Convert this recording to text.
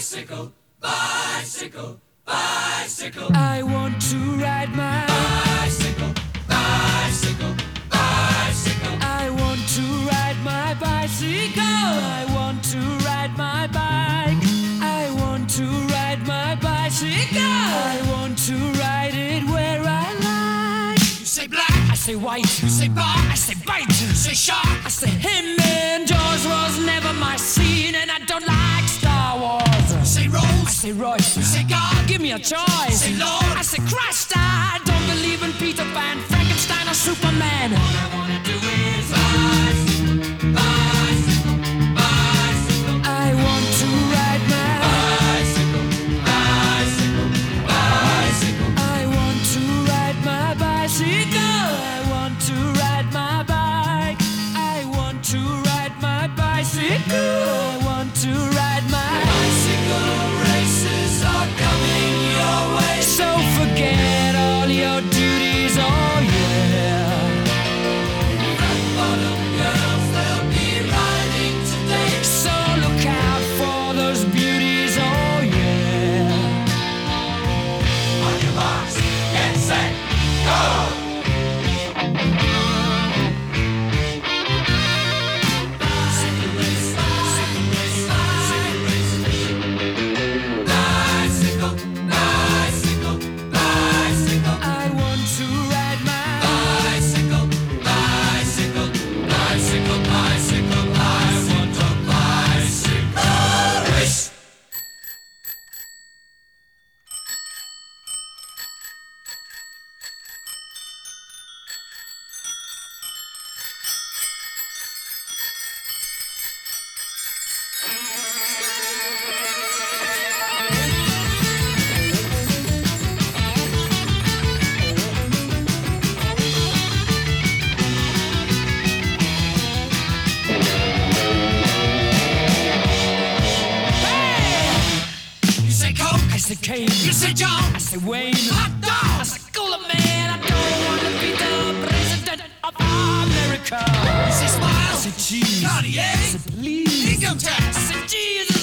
Bicycle, bicycle, bicycle. I want to ride my bicycle, bicycle, bicycle. I want to ride my bicycle. I want to ride my bike. I want to ride my bicycle. I want to ride it where I like. You say black, I say white. you say bar, I say bite. you say shark. I say him and Jaws was never my scene, and I don't like Star Wars. You say I Rose, say Royce. you say God, Give me a choice. say Lord. I say Christ. I don't believe in Peter Pan, Frankenstein, or Superman. All I wanna do is bicycle, bicycle, bicycle. I want to ride my Bicycle, bicycle, bicycle. I want to ride my bicycle. I want to ride my bike. I want to ride my bicycle. I want to ride my Bicycle races are coming your way. So forget all your duties, oh yeah. Fat bottom girls, they'll be riding today. So look out for those beauties, oh yeah. On your marks, get set, go! Bicycle race, bicycle race, bicycle race. Bicycle, bicycle, bicycle. I want to ride my Bicycle, bicycle, bicycle, bicycle. I want a bicycle race. You say Coke, I say Kane. you say John, I say Wayne. hot I dog. say Cooler Man. I don't want to be the president of America. You say I Smile, say cheese. I Cartier, say please. income I tax. say Jesus.